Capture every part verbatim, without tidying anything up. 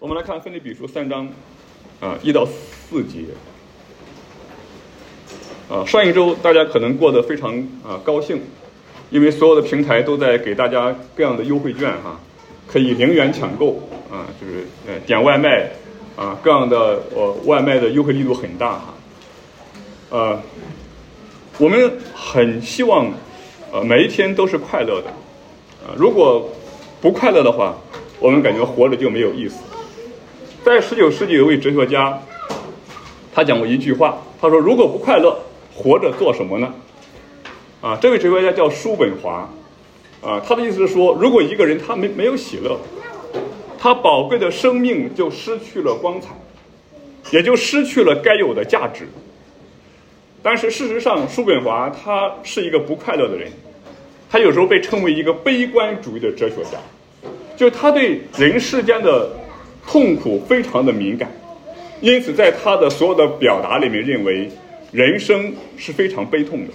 我们来看腓立比书三章，啊，一到四节。啊，上一周大家可能过得非常啊高兴，因为所有的平台都在给大家各样的优惠券哈、啊，可以零元抢购啊，就是呃点外卖啊，各样的呃外卖的优惠力度很大哈。呃，我们很希望呃每一天都是快乐的啊，如果不快乐的话，我们感觉活着就没有意思。在十九世纪有位哲学家，他讲过一句话，他说：“如果不快乐，活着做什么呢？”啊，这位哲学家叫叔本华，啊，他的意思是说，如果一个人他没没有喜乐，他宝贵的生命就失去了光彩，也就失去了该有的价值。但是事实上，叔本华他是一个不快乐的人，他有时候被称为一个悲观主义的哲学家，就他对人世间的痛苦非常的敏感，因此在他的所有的表达里面认为人生是非常悲痛的，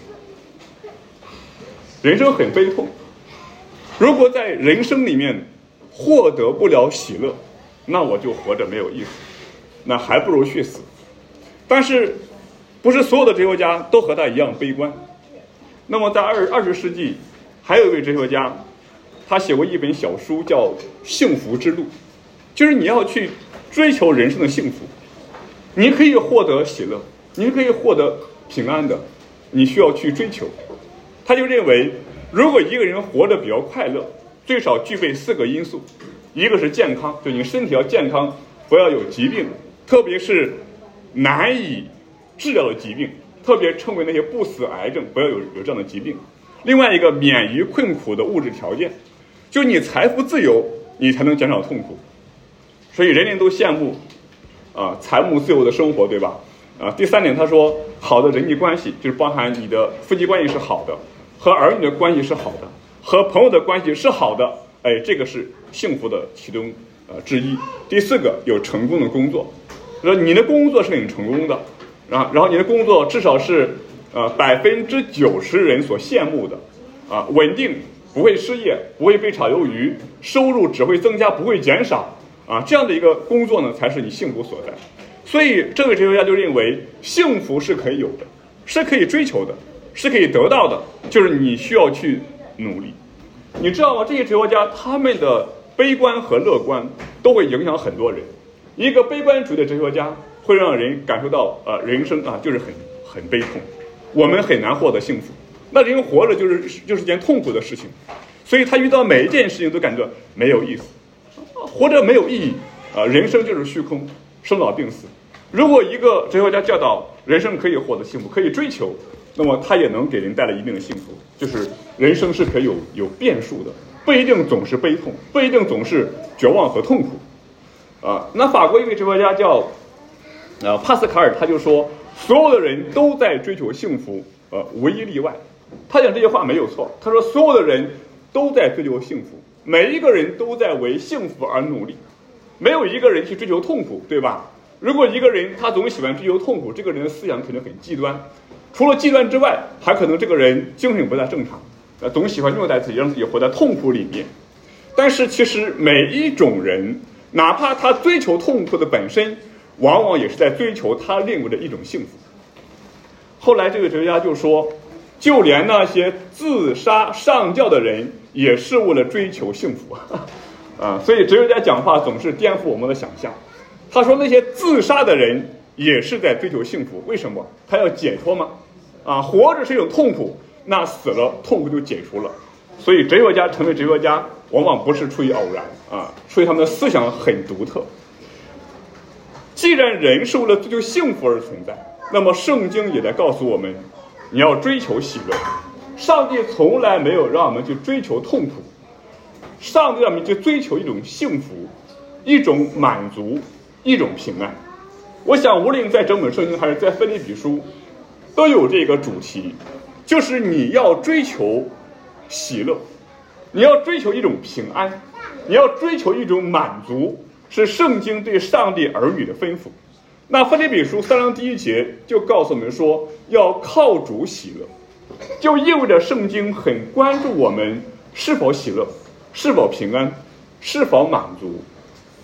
人生很悲痛。如果在人生里面获得不了喜乐，那我就活着没有意思，那还不如去死。但是不是所有的哲学家都和他一样悲观。那么在二二十世纪，还有一位哲学家，他写过一本小书叫《幸福之路》，就是你要去追求人生的幸福，你可以获得喜乐，你可以获得平安的，你需要去追求。他就认为，如果一个人活得比较快乐，最少具备四个因素，一个是健康，就你身体要健康，不要有疾病，特别是难以治疗的疾病，特别称为那些不死癌症，不要有有这样的疾病。另外一个，免于困苦的物质条件，就你财富自由，你才能减少痛苦。所以人人都羡慕啊财务自由的生活，对吧？啊，第三点，他说好的人际关系就是包含你的夫妻关系是好的，和儿女的关系是好的，和朋友的关系是好的，哎，这个是幸福的其中呃之一。第四个，有成功的工作，说你的工作是很成功的，然后然后你的工作至少是呃百分之九十人所羡慕的，啊，稳定，不会失业，不会被炒鱿鱼，收入只会增加不会减少，啊，这样的一个工作呢，才是你幸福所在。所以这位哲学家就认为，幸福是可以有的，是可以追求的，是可以得到的，就是你需要去努力。你知道吗？这些哲学家他们的悲观和乐观都会影响很多人。一个悲观主义的哲学家会让人感受到，呃，人生啊就是很很悲痛，我们很难获得幸福。那人活着就是就是件痛苦的事情，所以他遇到每一件事情都感觉没有意思，活着没有意义啊，人生就是虚空，生老病死。如果一个哲学家教导人生可以获得幸福，可以追求，那么他也能给人带来一定的幸福，就是人生是可以有有变数的，不一定总是悲痛，不一定总是绝望和痛苦啊。那法国一位哲学家叫呃帕斯卡尔，他就说所有的人都在追求幸福，呃无一例外。他讲这句话没有错，他说所有的人都在追求幸福，每一个人都在为幸福而努力，没有一个人去追求痛苦，对吧？如果一个人他总喜欢追求痛苦，这个人的思想肯定很极端，除了极端之外，还可能这个人精神不太正常，呃，总喜欢虐待自己，让自己活在痛苦里面。但是其实每一种人，哪怕他追求痛苦的本身，往往也是在追求他认为的一种幸福。后来这个哲学家就说，就连那些自杀上吊的人也是为了追求幸福啊，所以哲学家讲话总是颠覆我们的想象。他说那些自杀的人也是在追求幸福，为什么？他要解脱吗？啊，活着是一种痛苦，那死了痛苦就解除了。所以哲学家成为哲学家往往不是出于偶然啊，出于他们的思想很独特。既然人是为了追求幸福而存在，那么圣经也在告诉我们，你要追求喜乐。上帝从来没有让我们去追求痛苦，上帝让我们去追求一种幸福，一种满足，一种平安。我想无论在整本圣经还是在腓立比书，都有这个主题，就是你要追求喜乐，你要追求一种平安，你要追求一种满足，是圣经对上帝儿女的吩咐。那腓立比书三章第一节就告诉我们说，要靠主喜乐，就意味着圣经很关注我们是否喜乐，是否平安，是否满足。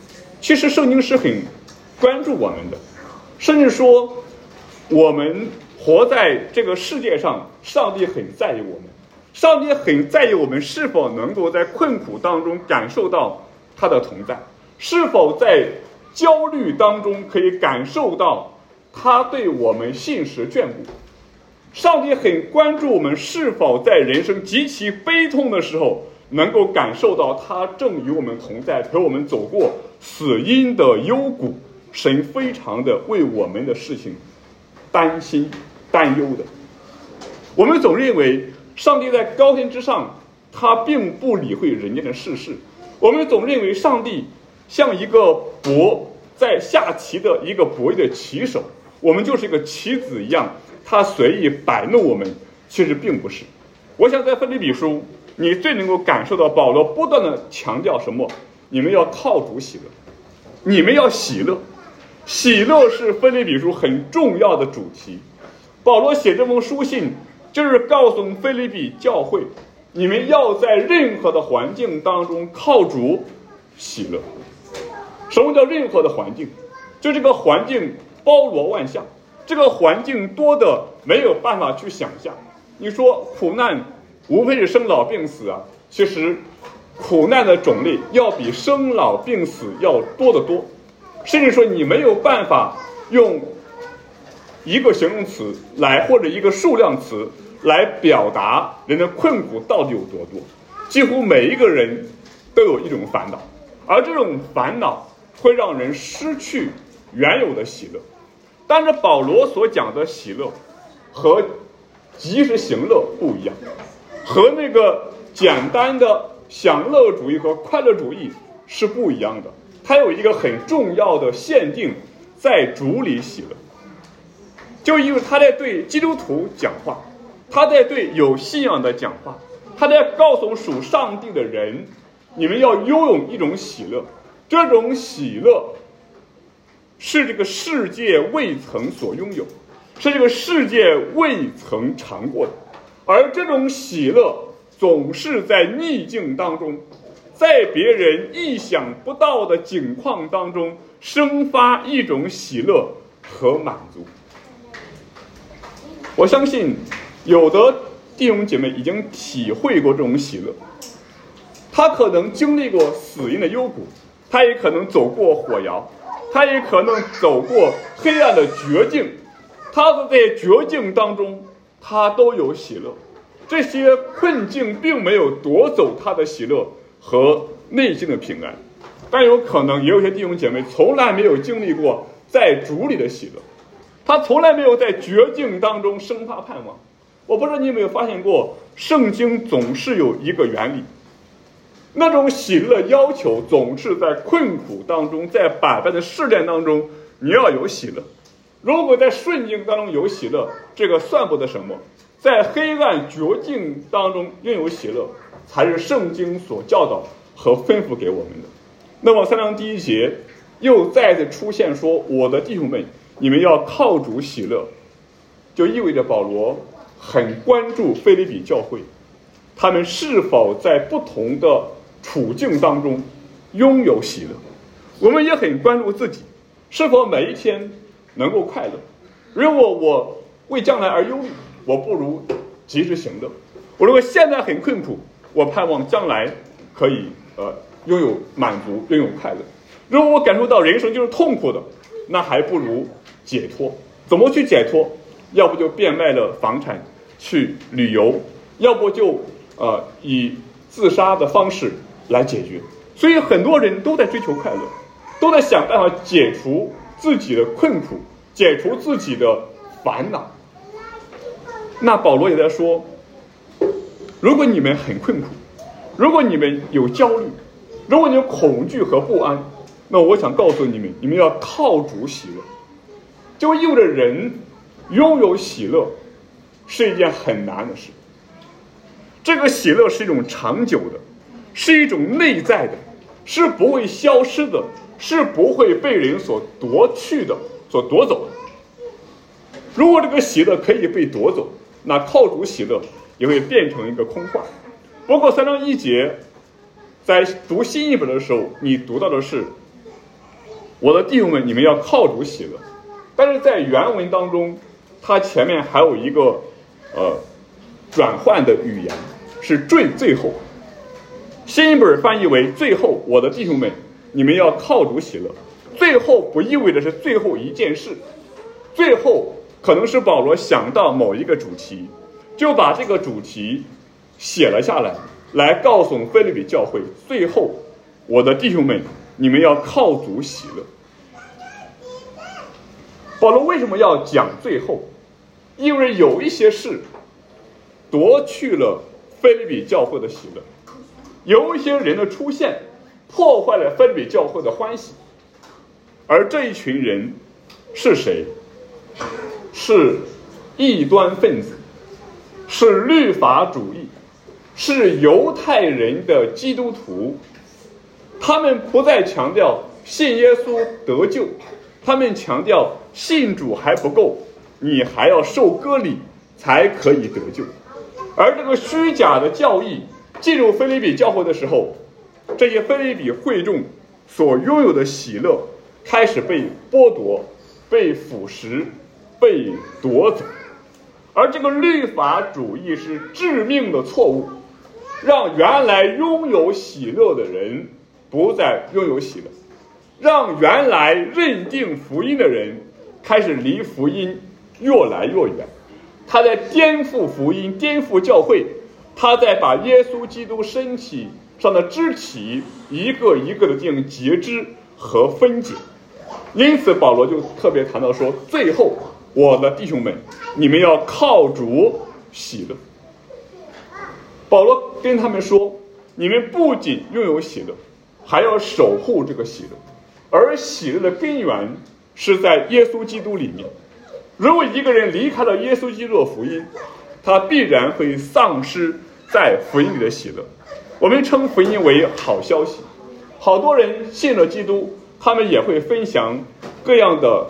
其实圣经是很关注我们的，甚至说我们活在这个世界上，上帝很在意我们，上帝很在意我们是否能够在困苦当中感受到他的同在，是否在焦虑当中可以感受到他对我们信实眷顾。上帝很关注我们是否在人生极其悲痛的时候能够感受到他正与我们同在，陪我们走过死荫的幽谷。神非常的为我们的事情担心担忧的。我们总认为上帝在高天之上，他并不理会人间的世事。我们总认为上帝像一个博在下棋的一个博弈的棋手，我们就是一个棋子一样，他随意摆弄我们。其实并不是。我想在腓立比书，你最能够感受到保罗不断的强调什么？你们要靠主喜乐，你们要喜乐。喜乐是腓立比书很重要的主题。保罗写这封书信，就是告诉腓立比教会，你们要在任何的环境当中靠主喜乐。什么叫任何的环境？就这个环境包罗万象，这个环境多的没有办法去想象。你说苦难无非是生老病死啊，其实苦难的种类要比生老病死要多得多，甚至说你没有办法用一个形容词来或者一个数量词来表达人的困苦到底有多多。几乎每一个人都有一种烦恼，而这种烦恼会让人失去原有的喜乐。但是保罗所讲的喜乐和及时行乐不一样，和那个简单的享乐主义和快乐主义是不一样的。它有一个很重要的限定，在主里喜乐。就因为他在对基督徒讲话，他在对有信仰的讲话，他在告诉属上帝的人，你们要拥有一种喜乐。这种喜乐是这个世界未曾所拥有，是这个世界未曾尝过的。而这种喜乐总是在逆境当中，在别人意想不到的境况当中生发一种喜乐和满足。我相信有的弟兄姐妹已经体会过这种喜乐，他可能经历过死荫的幽谷，他也可能走过火窑，他也可能走过黑暗的绝境，他在绝境当中他都有喜乐。这些困境并没有夺走他的喜乐和内心的平安，但有可能也有些弟兄姐妹从来没有经历过在主里的喜乐，他从来没有在绝境当中生发盼望。我不知道你有没有发现过，圣经总是有一个原理，那种喜乐要求总是在困苦当中，在百般的试炼当中，你要有喜乐。如果在顺境当中有喜乐，这个算不得什么。在黑暗绝境当中拥有喜乐，才是圣经所教导和吩咐给我们的。那么三章第一节又再次出现说，我的弟兄们，你们要靠主喜乐，就意味着保罗很关注腓立比教会，他们是否在不同的处境当中拥有喜乐。我们也很关注自己，是否每一天能够快乐。如果我为将来而忧虑，我不如及时行乐。我如果现在很困苦，我盼望将来可以呃拥有满足，拥有快乐。如果我感受到人生就是痛苦的，那还不如解脱。怎么去解脱？要不就变卖了房产去旅游，要不就呃以自杀的方式来解决。所以很多人都在追求快乐，都在想办法解除自己的困苦，解除自己的烦恼。那保罗也在说，如果你们很困苦，如果你们有焦虑，如果你有恐惧和不安，那我想告诉你们，你们要靠主喜乐。就意味着人拥有喜乐是一件很难的事。这个喜乐是一种长久的，是一种内在的，是不会消失的，是不会被人所夺去的，所夺走的。如果这个喜乐可以被夺走，那靠主喜乐也会变成一个空话。不过三章一节在读新译本的时候，你读到的是我的弟兄们，你们要靠主喜乐。但是在原文当中，它前面还有一个呃转换的语言，是最最后。新译本翻译为最后，我的弟兄们，你们要靠主喜乐。最后不意味着是最后一件事，最后可能是保罗想到某一个主题，就把这个主题写了下来，来告诉腓立比教会，最后我的弟兄们，你们要靠主喜乐。保罗为什么要讲最后？因为有一些事夺去了腓立比教会的喜乐，有一些人的出现破坏了腓立比教会的欢喜。而这一群人是谁？是异端分子，是律法主义，是犹太人的基督徒。他们不再强调信耶稣得救，他们强调信主还不够，你还要受割礼才可以得救。而这个虚假的教义进入腓立比教会的时候，这些腓立比会众所拥有的喜乐开始被剥夺、被腐蚀、被夺走。而这个律法主义是致命的错误，让原来拥有喜乐的人不再拥有喜乐，让原来认定福音的人开始离福音越来越远。他在颠覆福音，颠覆教会，他在把耶稣基督身体上的肢体一个一个的进行截肢和分解。因此保罗就特别谈到说，最后我的弟兄们，你们要靠主喜乐。保罗跟他们说，你们不仅拥有喜乐，还要守护这个喜乐，而喜乐的根源是在耶稣基督里面。如果一个人离开了耶稣基督的福音，他必然会丧失在福音里的喜乐。我们称福音为好消息，好多人信了基督，他们也会分享各样的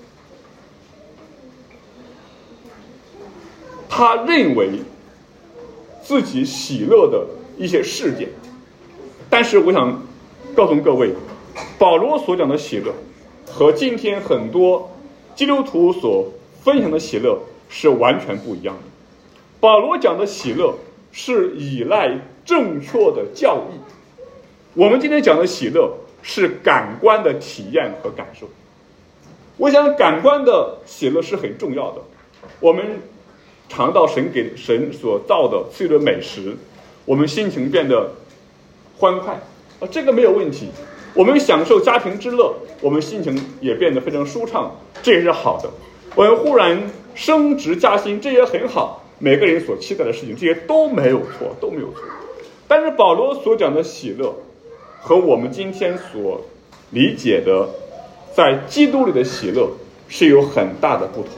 他认为自己喜乐的一些事件。但是我想告诉各位，保罗所讲的喜乐和今天很多基督徒所分享的喜乐是完全不一样的。保罗讲的喜乐是依赖正确的教义，我们今天讲的喜乐是感官的体验和感受。我想感官的喜乐是很重要的，我们尝到神给神所造的赐予的美食，我们心情变得欢快啊，这个没有问题。我们享受家庭之乐，我们心情也变得非常舒畅，这也是好的。我们忽然升职加薪，这也很好，每个人所期待的事情，这些都没有错，都没有错。但是保罗所讲的喜乐和我们今天所理解的在基督里的喜乐是有很大的不同。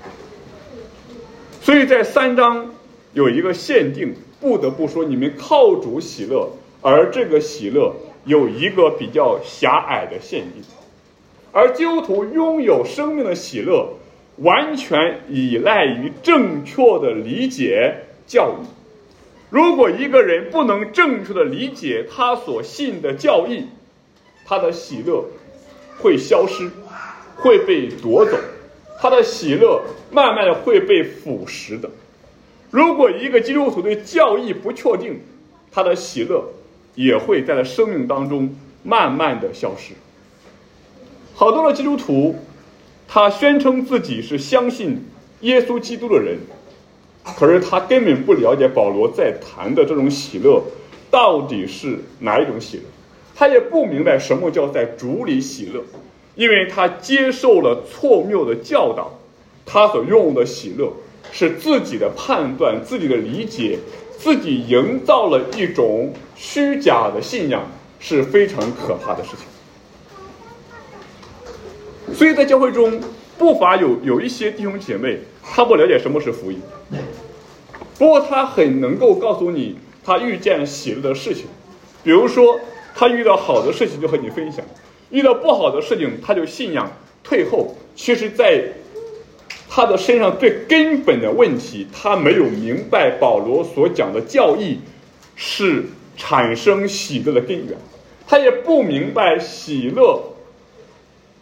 所以在三章有一个限定，不得不说你们靠主喜乐，而这个喜乐有一个比较狭隘的限定。而基督徒拥有生命的喜乐完全依赖于正确的理解教义。如果一个人不能正确的理解他所信的教义，他的喜乐会消失，会被夺走，他的喜乐慢慢的会被腐蚀的。如果一个基督徒对教义不确定，他的喜乐也会在他生命当中慢慢的消失。好多的基督徒他宣称自己是相信耶稣基督的人，可是他根本不了解保罗在谈的这种喜乐到底是哪一种喜乐，他也不明白什么叫在主里喜乐，因为他接受了错谬的教导，他所用的喜乐是自己的判断，自己的理解，自己营造了一种虚假的信仰，是非常可怕的事情。所以在教会中不乏有有一些弟兄姐妹，他不了解什么是福音，不过他很能够告诉你他遇见喜乐的事情。比如说他遇到好的事情就和你分享，遇到不好的事情他就信仰退后。其实在他的身上最根本的问题，他没有明白保罗所讲的教义是产生喜乐的根源，他也不明白喜乐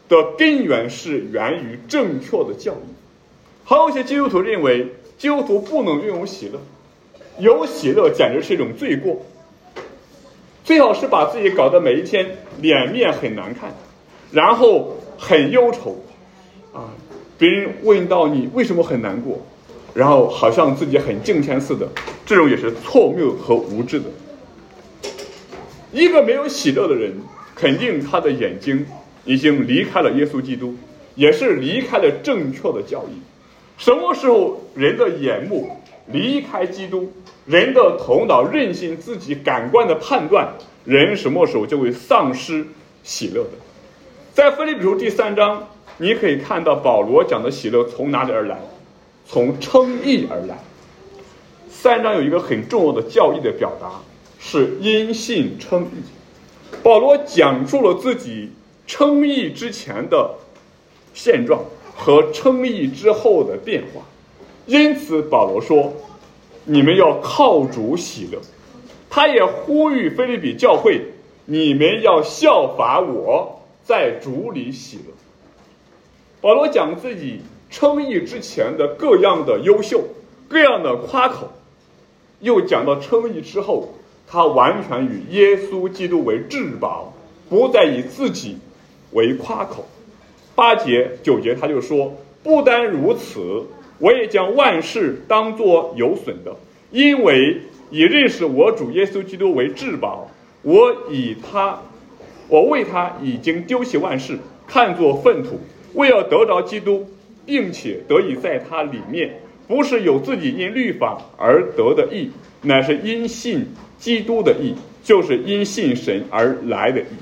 的根源是源于正确的教义。还有一些基督徒认为基督徒不能拥有喜乐，有喜乐简直是一种罪过，最好是把自己搞得每一天脸面很难看，然后很忧愁啊，别人问到你为什么很难过，然后好像自己很敬天似的，这种也是错谬和无知的。一个没有喜乐的人，肯定他的眼睛已经离开了耶稣基督，也是离开了正确的教义。什么时候人的眼目离开基督，人的头脑任性自己感官的判断，人什么时候就会丧失喜乐的。在腓立比书第三章，你可以看到保罗讲的喜乐从哪里而来，从称义而来。三章有一个很重要的教义的表达，是因信称义。保罗讲述了自己称义之前的现状和称义之后的变化，因此保罗说你们要靠主喜乐。他也呼吁腓立比教会，你们要效法我，在主里喜乐。保罗讲自己称义之前的各样的优秀，各样的夸口，又讲到称义之后，他完全以耶稣基督为至宝，不再以自己为夸口。八节九节他就说，不单如此，我也将万事当作有损的，因为以认识我主耶稣基督为至宝，我以他我为他已经丢弃万事，看作粪土，为要得着基督，并且得以在他里面，不是有自己因律法而得的义，乃是因信基督的义，就是因信神而来的义。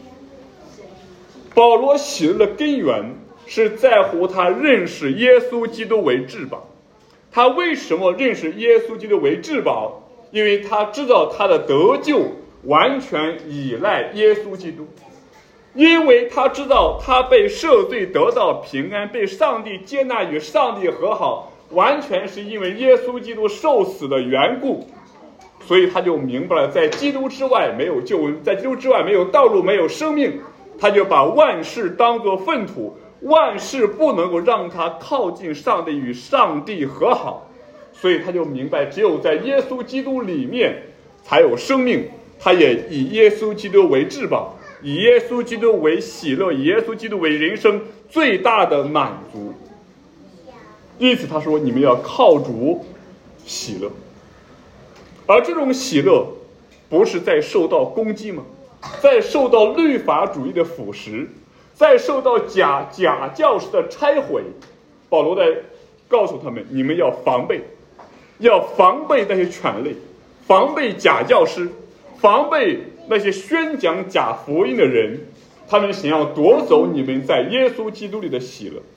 保罗喜乐的根源是在乎他认识耶稣基督为至宝。他为什么认识耶稣基督为至宝？因为他知道他的得救完全依赖耶稣基督，因为他知道他被赦罪得到平安，被上帝接纳与上帝和好，完全是因为耶稣基督受死的缘故。所以他就明白了，在基督之外没有救恩，在基督之外没有道路，没有生命。他就把万事当作粪土，万事不能够让他靠近上帝，与上帝和好。所以他就明白，只有在耶稣基督里面才有生命。他也以耶稣基督为至宝，以耶稣基督为喜乐，以耶稣基督为人生最大的满足。因此他说，你们要靠主喜乐。而这种喜乐不是在受到攻击吗？在受到律法主义的腐蚀，在受到假假教师的拆毁。保罗在告诉他们，你们要防备，要防备那些犬类，防备假教师，防备那些宣讲假福音的人，他们想要夺走你们在耶稣基督里的喜乐。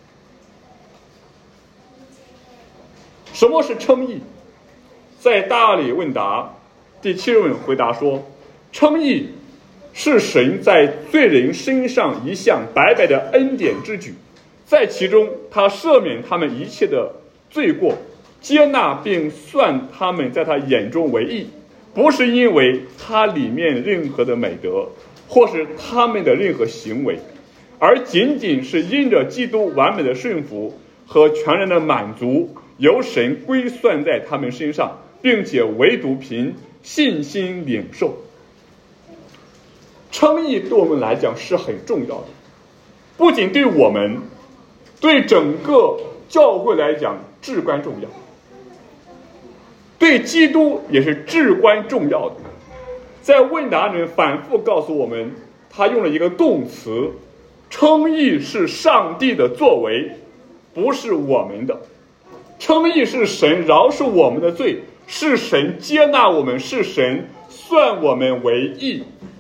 什么是称义？在大理问答第七问回答说，称义是神在罪人身上一项白白的恩典之举，在其中他赦免他们一切的罪过，接纳并算他们在他眼中为义，不是因为他里面任何的美德，或是他们的任何行为，而仅仅是因着基督完美的顺服和全然的满足，由神归算在他们身上，并且唯独凭信心领受。称义对我们来讲是很重要的，不仅对我们，对整个教会来讲至关重要，对基督也是至关重要的。在问答里面反复告诉我们，他用了一个动词，称义是上帝的作为，不是我们的。称义是神饶恕我们的罪，是神接纳我们，是神算我们为义。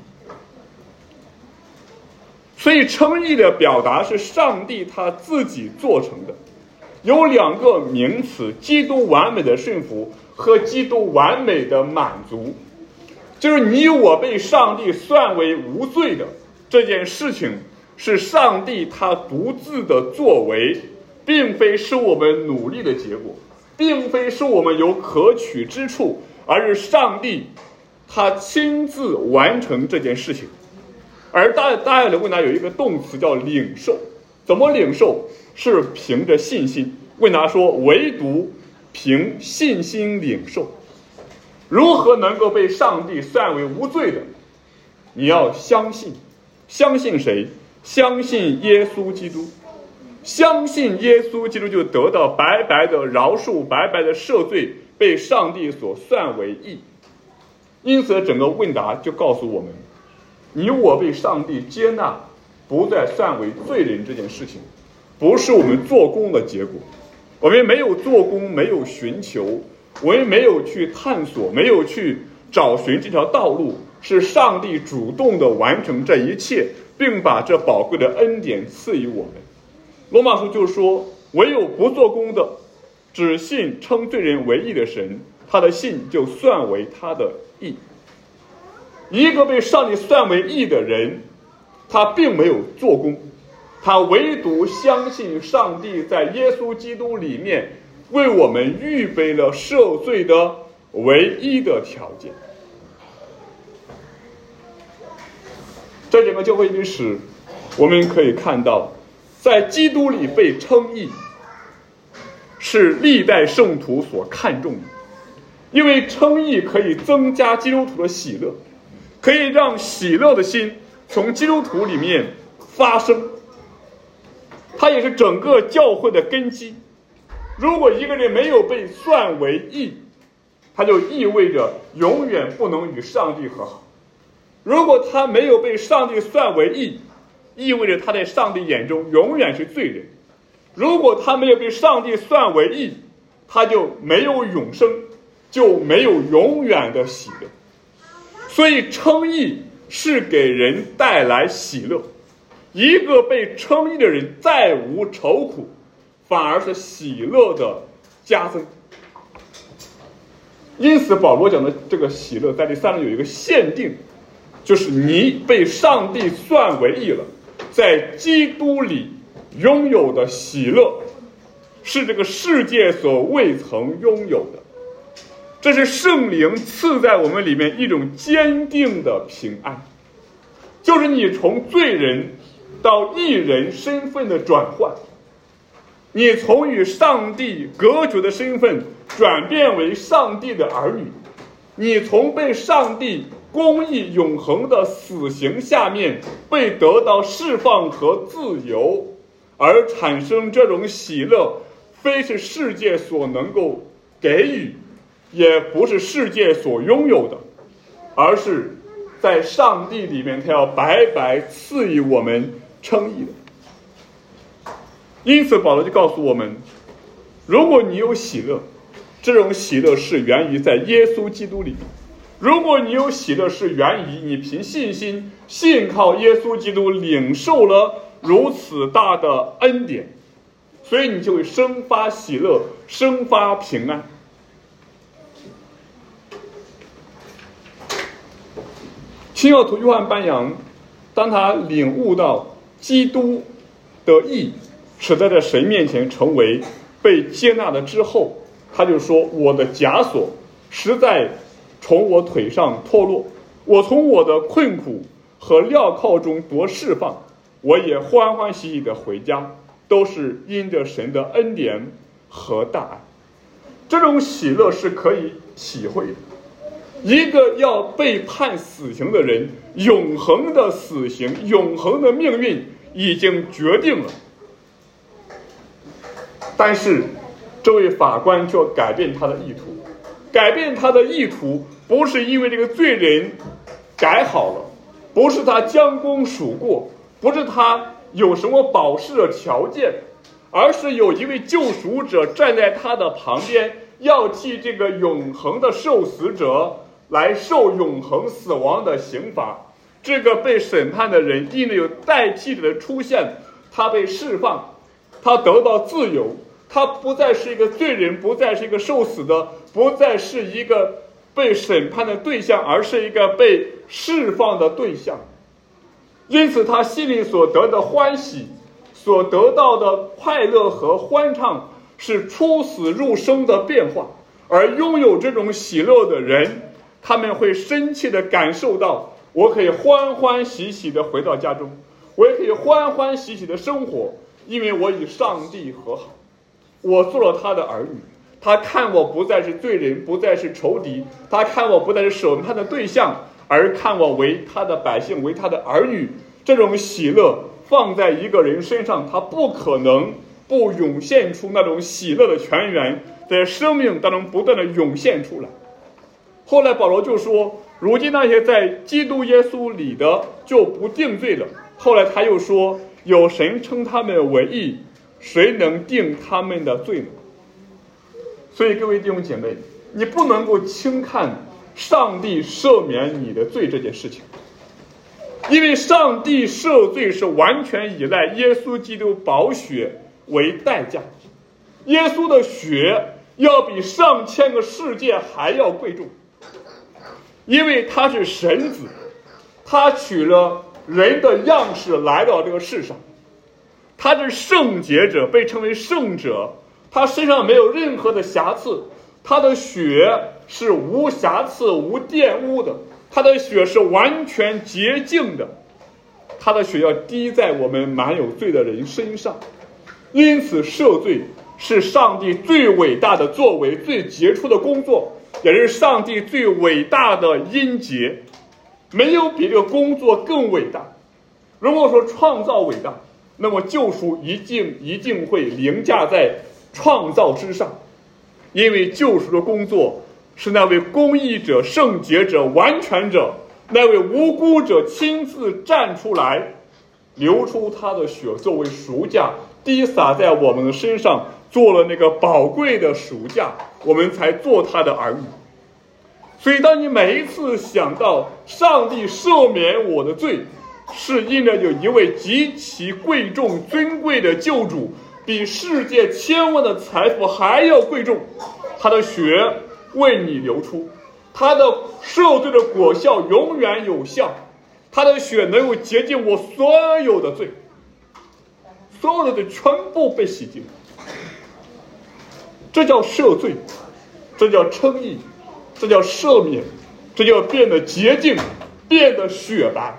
所以称义的表达是上帝他自己做成的，有两个名词，基督完美的顺服和基督完美的满足。就是你我被上帝算为无罪的这件事情，是上帝他独自的作为，并非是我们努力的结果，并非是我们有可取之处，而是上帝他亲自完成这件事情。 而大大爱的问答有一个动词叫领受，怎么领受？是凭着信心。问答说，唯独凭信心领受。如何能够被上帝算为无罪的？你要相信，相信谁？相信耶稣基督。相信耶稣基督就得到白白的饶恕，白白的赦罪，被上帝所算为义。因此整个问答就告诉我们，你我被上帝接纳，不再算为罪人，这件事情不是我们做工的结果。我们没有做工，没有寻求，我们没有去探索，没有去找寻这条道路，是上帝主动的完成这一切，并把这宝贵的恩典赐予我们。罗马书就说，唯有不做工的，只信称罪人为义的神，他的信就算为他的义。一个被上帝算为义的人，他并没有做工，他唯独相信上帝在耶稣基督里面为我们预备了赦罪的唯一的条件。在整个教会历史，我们可以看到，在基督里被称义是历代圣徒所看重的，因为称义可以增加基督徒的喜乐，可以让喜乐的心从基督徒里面发生，它也是整个教会的根基。如果一个人没有被算为义，他就意味着永远不能与上帝和好。如果他没有被上帝算为义，意味着他在上帝眼中永远是罪人。如果他没有被上帝算为义，他就没有永生，就没有永远的喜乐。所以称义是给人带来喜乐，一个被称义的人再无愁苦，反而是喜乐的加增。因此保罗讲的这个喜乐在第三章有一个限定，就是你被上帝算为义了，在基督里拥有的喜乐是这个世界所未曾拥有的。这是圣灵赐在我们里面一种坚定的平安，就是你从罪人到义人身份的转换，你从与上帝隔绝的身份转变为上帝的儿女，你从被上帝公义永恒的死刑下面被得到释放和自由，而产生这种喜乐，非是世界所能够给予，也不是世界所拥有的，而是在上帝里面他要白白赐予我们称义的。因此保罗就告诉我们，如果你有喜乐，这种喜乐是源于在耶稣基督里面。如果你有喜乐，是源于你凭信心信靠耶稣基督领受了如此大的恩典，所以你就会生发喜乐，生发平安。新教徒约翰班扬，当他领悟到基督的义使在这神面前成为被接纳的之后，他就说，我的枷锁实在从我腿上脱落，我从我的困苦和镣铐中得释放，我也欢欢喜喜的回家，都是因着神的恩典和大爱。这种喜乐是可以体会的。一个要被判死刑的人，永恒的死刑，永恒的命运已经决定了，但是这位法官就要改变他的意图。改变他的意图不是因为这个罪人改好了，不是他将功赎过，不是他有什么保释的条件，而是有一位救赎者站在他的旁边，要替这个永恒的受死者来受永恒死亡的刑罚。这个被审判的人因为有代替者的出现，他被释放，他得到自由，他不再是一个罪人，不再是一个受死的，不再是一个被审判的对象，而是一个被释放的对象。因此他心里所得的欢喜，所得到的快乐和欢畅，是出死入生的变化。而拥有这种喜乐的人，他们会深切地感受到， 我可以欢欢喜喜的回到家中，我也可以欢欢喜喜的生活，因为我与上帝和好，我做了他的儿女。他看我不再是罪人，不再是仇敌，他看我不再是审判的对象，而看我为他的百姓，为他的儿女。这种喜乐放在一个人身上，他不可能不涌现出那种喜乐的泉源，在生命当中不断的涌现出来。后来保罗就说，如今那些在基督耶稣里的就不定罪了。后来他又说，有神称他们为义，谁能定他们的罪呢？所以各位弟兄姐妹，你不能够轻看上帝赦免你的罪这件事情，因为上帝赦罪是完全依赖耶稣基督宝血为代价，耶稣的血要比上千个世界还要贵重，因为他是神子，他取了人的样式来到这个世上，他是圣洁者，被称为圣者，他身上没有任何的瑕疵，他的血是无瑕疵无玷污的，他的血是完全洁净的，他的血要滴在我们满有罪的人身上。因此赦罪是上帝最伟大的作为，最杰出的工作，也是上帝最伟大的音节，没有比这个工作更伟大。如果说创造伟大，那么救赎一定一定会凌驾在创造之上，因为救赎的工作是那位公义者、圣洁者、完全者，那位无辜者亲自站出来，流出他的血作为赎价，滴洒在我们的身上，做了那个宝贵的赎价，我们才做他的儿女。所以当你每一次想到上帝赦免我的罪，是因着有一位极其贵重尊贵的救主，比世界千万的财富还要贵重，他的血为你流出，他的赦罪的果效永远有效，他的血能够洁净我所有的罪，所有的罪全部被洗净，这叫赦罪，这叫称义，这叫赦免，这叫变得洁净，变得雪白。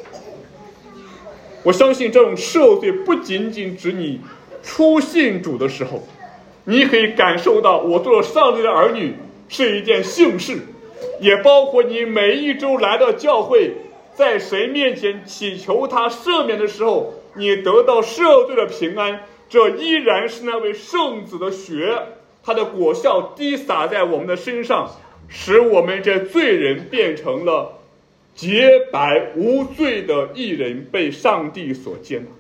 我相信这种赦罪不仅仅指你初信主的时候，你可以感受到我做了上帝的儿女是一件幸事，也包括你每一周来到教会，在神面前祈求他赦免的时候，你得到赦罪的平安，这依然是那位圣子的血，他的果效滴洒在我们的身上，使我们这罪人变成了洁白无罪的义人，被上帝所接纳。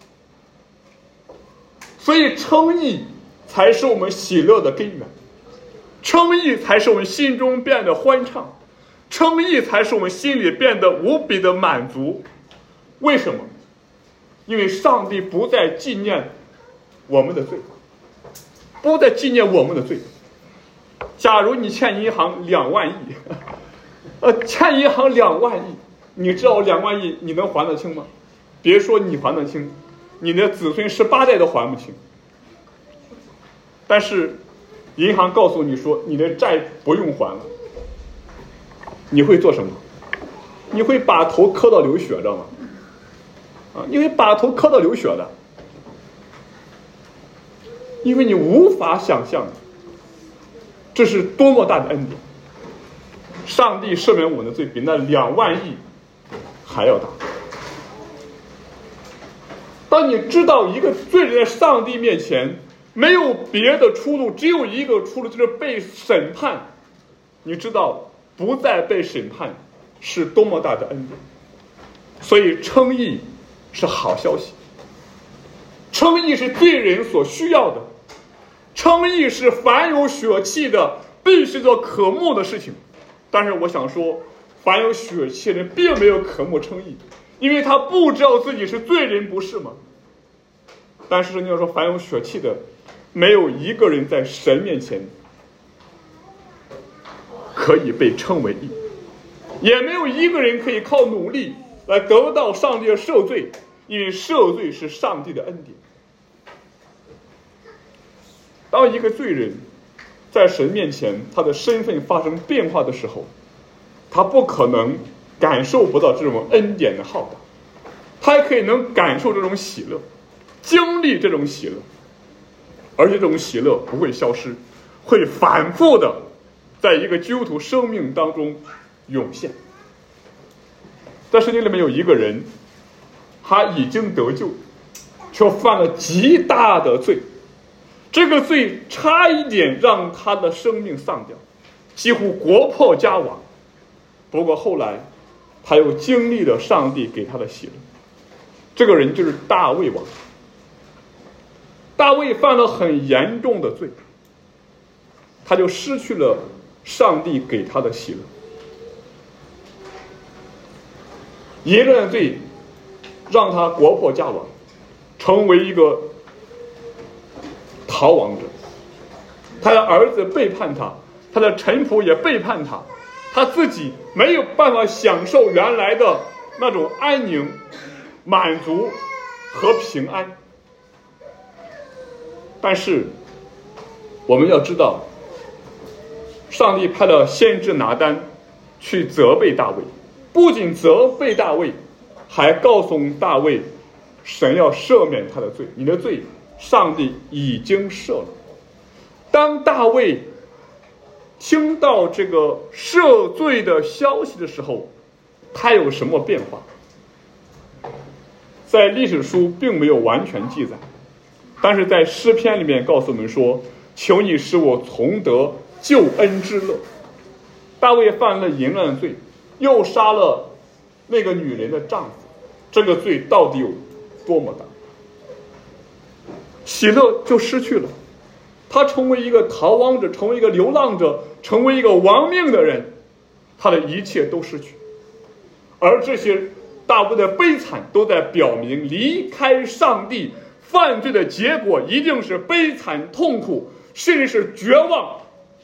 所以称义才是我们喜乐的根源，称义才是我们心中变得欢畅，称义才是我们心里变得无比的满足。为什么？因为上帝不再纪念我们的罪，不再纪念我们的罪。假如你欠银行两万亿，呃，欠银行两万亿，你知道两万亿你能还得清吗？别说你还得清，你的子孙十八代都还不清。但是银行告诉你说你的债不用还了，你会做什么？你会把头磕到流血，知道吗？啊，你会把头磕到流血的，因为你无法想象这是多么大的恩典。上帝赦免我们的罪比那两万亿还要大。当你知道一个罪人在上帝面前没有别的出路，只有一个出路，就是被审判，你知道不再被审判是多么大的恩典。所以称义是好消息，称义是罪人所需要的，称义是凡有血气的必须做渴慕的事情。但是我想说，凡有血气的人并没有渴慕称义，因为他不知道自己是罪人，不是吗？但是你要说凡有血气的，没有一个人在神面前可以被称为义，也没有一个人可以靠努力来得到上帝的赦罪，因为赦罪是上帝的恩典。当一个罪人在神面前他的身份发生变化的时候，他不可能感受不到这种恩典的浩大，他也可以能感受这种喜乐，经历这种喜乐，而且这种喜乐不会消失，会反复的在一个基督徒生命当中涌现。在圣经里面有一个人，他已经得救，却犯了极大的罪，这个罪差一点让他的生命丧掉，几乎国破家亡。不过后来他又经历了上帝给他的喜乐，这个人就是大卫王。大卫犯了很严重的罪，他就失去了上帝给他的喜乐。耶罗的罪让他国破家亡，成为一个逃亡者。他的儿子背叛他，他的臣仆也背叛他，他自己没有办法享受原来的那种安宁、满足和平安。但是我们要知道，上帝派了先知拿单去责备大卫，不仅责备大卫，还告诉大卫，神要赦免他的罪，你的罪上帝已经赦了。当大卫听到这个赦罪的消息的时候，他有什么变化？在历史书并没有完全记载，但是在诗篇里面告诉我们说，求你使我重得救恩之乐。大卫犯了淫乱罪，又杀了那个女人的丈夫，这个罪到底有多么大？喜乐就失去了，他成为一个逃亡者，成为一个流浪者，成为一个亡命的人，他的一切都失去。而这些大卫的悲惨都在表明，离开上帝犯罪的结果一定是悲惨痛苦，甚至是绝望。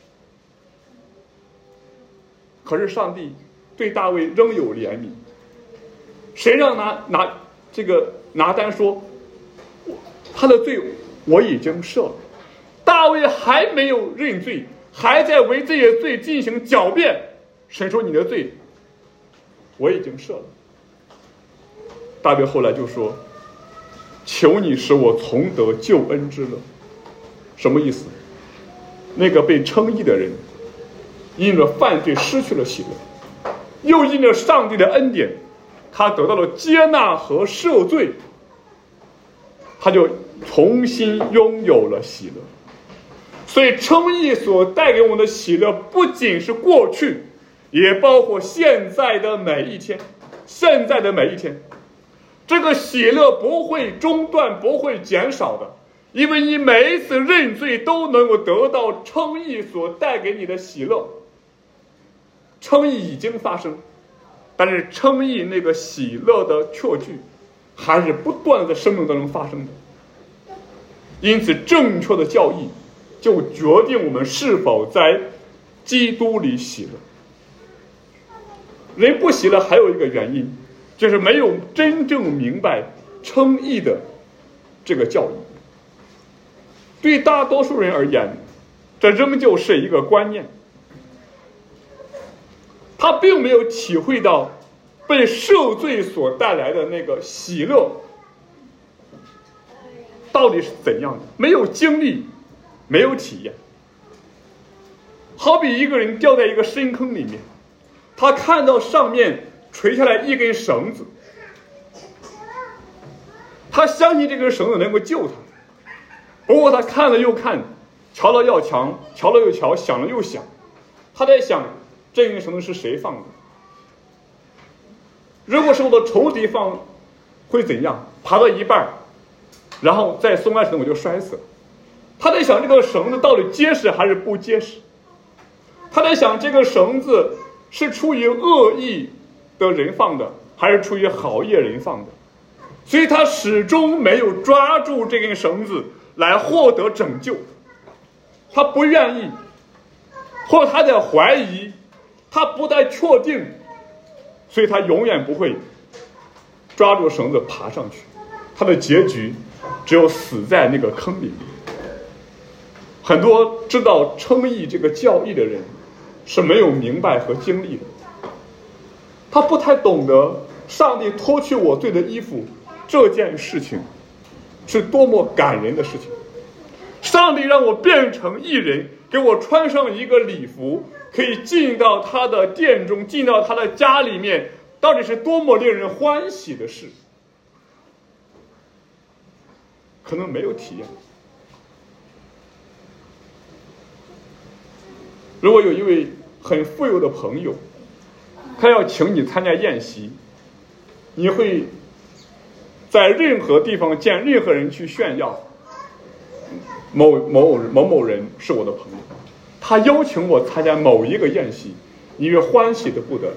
可是上帝对大卫仍有怜悯，谁让拿拿这个拿单说他的罪我已经赦了，大卫还没有认罪，还在为这些罪进行狡辩，神说你的罪我已经赦了。大卫后来就说，求你使我重得救恩之乐。什么意思？那个被称义的人因着犯罪失去了喜乐，又因着上帝的恩典，他得到了接纳和赦罪，他就重新拥有了喜乐。所以称义所带给我们的喜乐不仅是过去，也包括现在的每一天，现在的每一天，这个喜乐不会中断，不会减少的，因为你每一次认罪都能够得到称义所带给你的喜乐。称义已经发生，但是称义那个喜乐的确据还是不断的在生命当中发生的。因此正确的教义就决定我们是否在基督里喜乐。人不喜乐还有一个原因，就是没有真正明白称义的这个教义。对大多数人而言，这仍旧是一个观念，他并没有体会到被赦罪所带来的那个喜乐到底是怎样的，没有经历，没有体验。好比一个人掉在一个深坑里面，他看到上面垂下来一根绳子，他相信这根绳子能够救他，不过他看了又看，瞧了又瞧，瞧了又瞧，想了又想，他在想这根绳子是谁放的？如果是我的仇敌放，会怎样？爬到一半，然后再松开绳子我就摔死了。他在想这个绳子到底结实还是不结实？他在想这个绳子是出于恶意的人放的，还是出于好意的人放的？所以他始终没有抓住这根绳子来获得拯救，他不愿意，或者他在怀疑，他不太确定，所以他永远不会抓住绳子爬上去，他的结局只有死在那个坑里面。很多知道称义这个教义的人是没有明白和经历的， 他不太懂得上帝脱去我罪的衣服这件事情是多么感人的事情。上帝让我变成义人，给我穿上一个礼服，可以进到他的殿中，进到他的家里面，到底是多么令人欢喜的事。可能没有体验。如果有一位很富有的朋友，他要请你参加宴席，你会在任何地方见任何人去炫耀某某某某人是我的朋友，他邀请我参加某一个宴席，你会欢喜的不得了。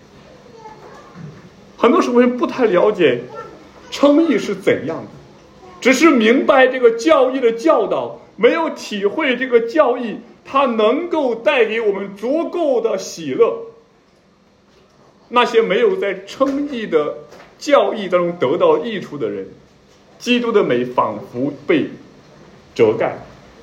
很多时候人不太了解称义是怎样的，只是明白这个教义的教导，没有体会这个教义它能够带给我们足够的喜乐。那些没有在称义的教义当中得到益处的人，基督的美仿佛被遮盖，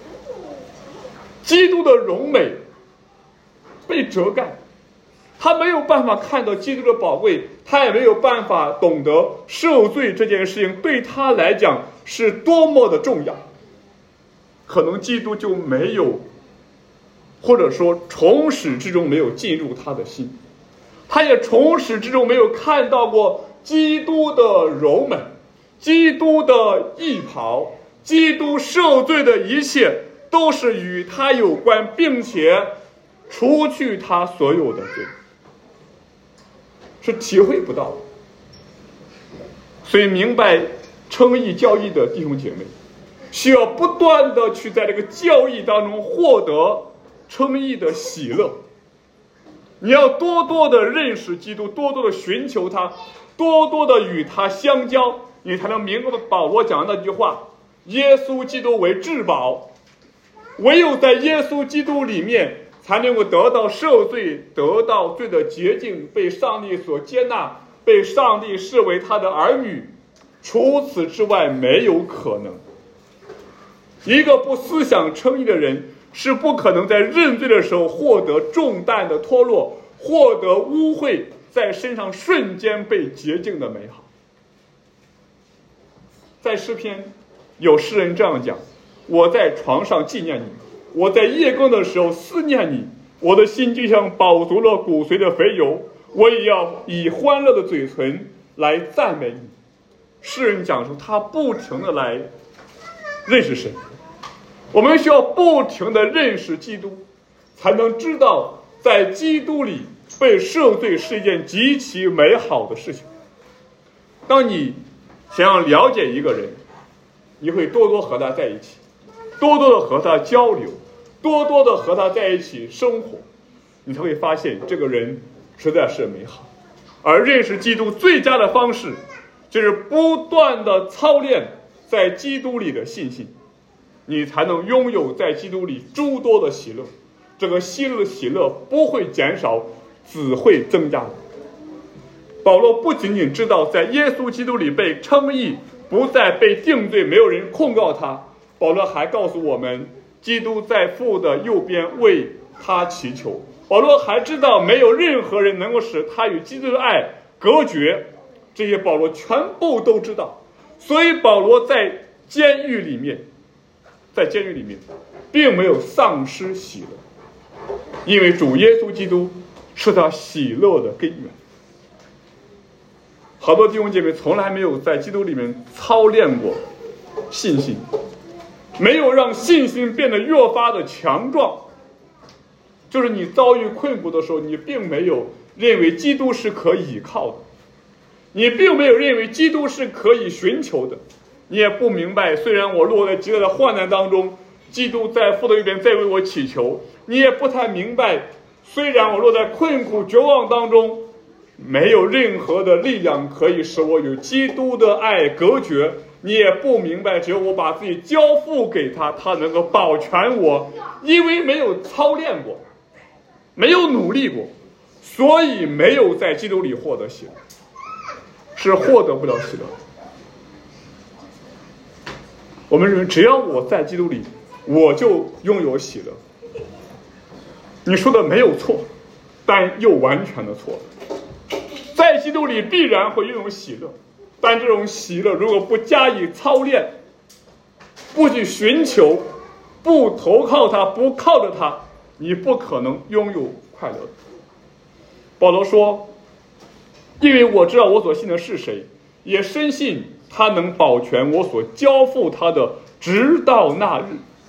基督的荣美被遮盖，他没有办法看到基督的宝贵，他也没有办法懂得赦罪这件事情对他来讲是多么的重要。可能基督就没有，或者说从始至终没有进入他的心，他也从始至终没有看到过基督的柔美，基督的义袍，基督赦罪的一切都是与他有关，并且除去他所有的罪，是体会不到的。所以明白称义教义的弟兄姐妹，需要不断的去在这个教义当中获得称义的喜乐。你要多多的认识基督，多多的寻求他，多多的与他相交，你才能明白保罗讲的那句话：耶稣基督为至宝，唯有在耶稣基督里面才能够得到赦罪，得到罪的洁净，被上帝所接纳，被上帝视为他的儿女，除此之外没有可能。一个不思想称义的人是不可能在认罪的时候获得重担的脱落，获得污秽在身上瞬间被洁净的美好。在诗篇有诗人这样讲：我在床上纪念你，我在夜更的时候思念你，我的心就像饱足了骨髓的肥油，我也要以欢乐的嘴唇来赞美你。诗人讲述他不停的来认识神，我们需要不停的认识基督，才能知道在基督里被赦罪是一件极其美好的事情。当你想要了解一个人，你会多多和他在一起，多多的和他交流，多多的和他在一起生活，你才会发现这个人实在是美好。而认识基督最佳的方式就是不断的操练在基督里的信心，你才能拥有在基督里诸多的喜乐。这个喜乐的喜乐不会减少，只会增加的。保罗不仅仅知道在耶稣基督里被称义，不再被定罪，没有人控告他，保罗还告诉我们，基督在父的右边为他祈求。保罗还知道没有任何人能够使他与基督的爱隔绝，这些保罗全部都知道。所以保罗在监狱里面在监狱里面并没有丧失喜乐，因为主耶稣基督是他喜乐的根源。好多弟兄姐妹从来没有在基督里面操练过信心，没有让信心变得越发的强壮。就是你遭遇困苦的时候，你并没有认为基督是可倚靠的，你并没有认为基督是可以寻求的，你也不明白，虽然我落在极大的患难当中，基督在父的右边在为我祈求。你也不太明白，虽然我落在困苦绝望当中，没有任何的力量可以使我与基督的爱隔绝。你也不明白，只有我把自己交付给他，他能够保全我。因为没有操练过，没有努力过，所以没有在基督里获得喜乐，是获得不了喜乐。我们认为只要我在基督里，我就拥有喜乐。你说的没有错，但又完全的错了。 在基督里必然会拥有喜乐，但这种喜乐如果不加以操练，不去寻求，不投靠他，不靠着他，你不可能拥有快乐。保罗说，因为我知道我所信的是谁，也深信他能保全我所交付他的，直到那日。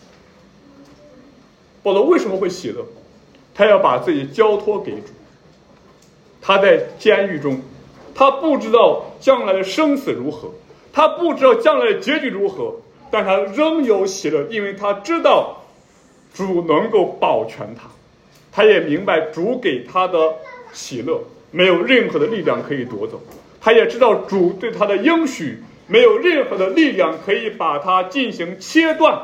保罗为什么会喜乐？他要把自己交托给主。他在监狱中，他不知道将来的生死如何，他不知道将来的结局如何，但他仍有喜乐，因为他知道主能够保全他。他也明白主给他的喜乐没有任何的力量可以夺走，他也知道主对他的应许没有任何的力量可以把它进行切断。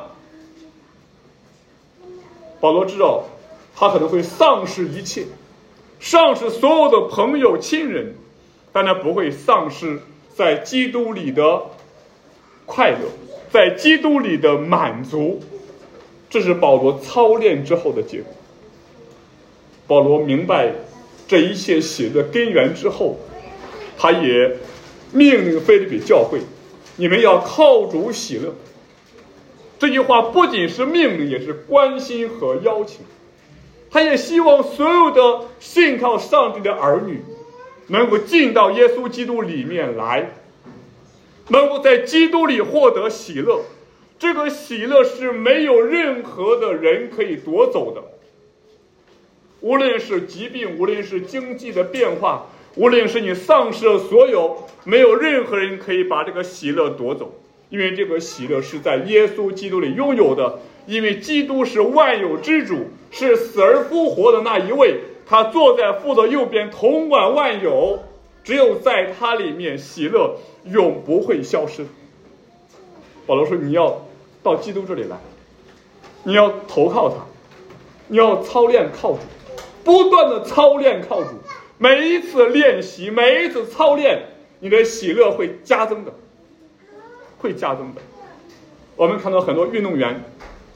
保罗知道他可能会丧失一切，丧失所有的朋友亲人，但他不会丧失在基督里的快乐，在基督里的满足。这是保罗操练之后的结果。保罗明白这一切喜乐根源之后，他也命令腓立比教会，你们要靠主喜乐。这句话不仅是命令，也是关心和邀请。他也希望所有的信靠上帝的儿女能够进到耶稣基督里面来，能够在基督里获得喜乐。这个喜乐是没有任何的人可以夺走的，无论是疾病，无论是经济的变化，无论是你丧失了所有，没有任何人可以把这个喜乐夺走，因为这个喜乐是在耶稣基督里拥有的。因为基督是万有之主，是死而复活的那一位，他坐在父的右边，统管万有，只有在他里面喜乐永不会消失。保罗说，你要到基督这里来，你要投靠他，你要操练靠主，不断的操练靠主，每一次练习，每一次操练，你的喜乐会加增的，会加增的。我们看到很多运动员，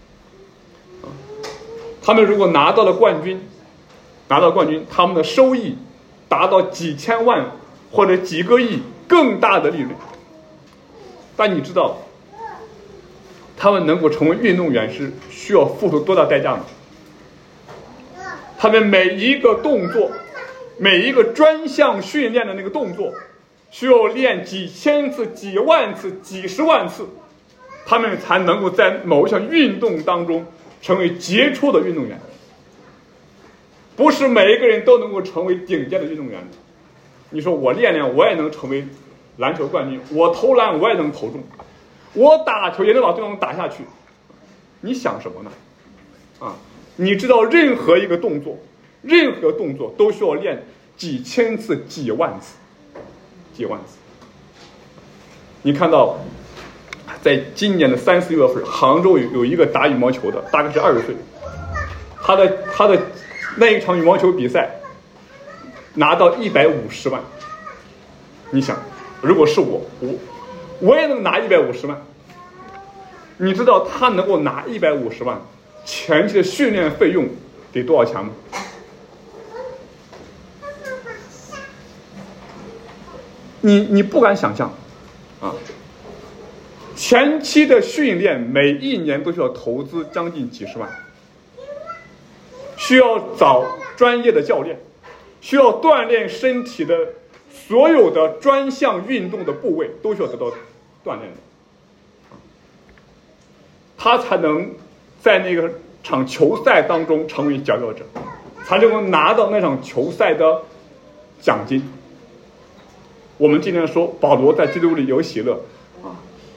他们如果拿到了冠军，拿到冠军，他们的收益达到几千万或者几个亿更大的利润。但你知道他们能够成为运动员是需要付出多大代价吗？他们每一个动作，每一个专项训练的那个动作，需要练几千次、几万次、几十万次，他们才能够在某一项运动当中成为杰出的运动员。不是每一个人都能够成为顶尖的运动员的。你说我练练我也能成为篮球冠军，我投篮我也能投中，我打球也能把对方打下去，你想什么呢？啊，你知道任何一个动作，任何动作都需要练几千次、几万次、几万次。你看到在今年的三四月份，杭州有有一个打羽毛球的，大概是二十岁，他的他的那一场羽毛球比赛拿到一百五十万。你想，如果是我，我我也能拿一百五十万。你知道他能够拿一百五十万，前期的训练费用得多少钱吗？你你不敢想象啊！前期的训练每一年都需要投资将近几十万，需要找专业的教练，需要锻炼身体的所有的专项运动的部位都需要得到锻炼的，他才能在那个场球赛当中成为佼佼者，才能够拿到那场球赛的奖金。我们今天说保罗在基督里有喜乐啊，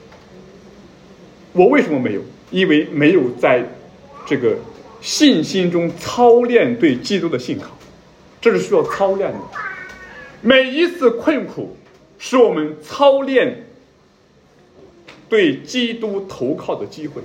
我为什么没有？因为没有在这个信心中操练对基督的信靠，这是需要操练的。每一次困苦是我们操练对基督投靠的机会。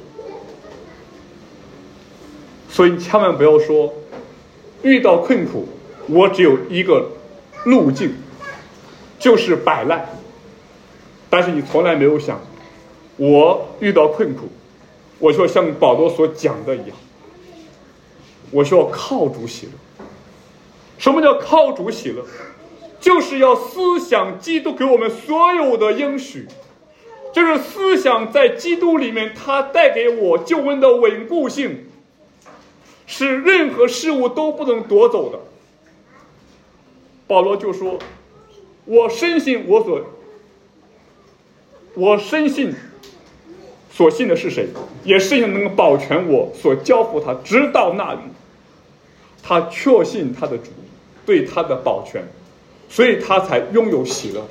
所以千万不要说遇到困苦我只有一个路径，就是摆烂。但是你从来没有想，我遇到困苦，我就要像保罗所讲的一样，我需要靠主喜乐。什么叫靠主喜乐？ 就是要思想基督给我们所有的应许，就是思想在基督里面他带给我救恩的稳固性，是任何事物都不能夺走的。保罗就说，我深信我所我深信所信的是谁，也深信能够保全我所交付他直到那日。他确信他的主对他的保全，所以他才拥有喜乐。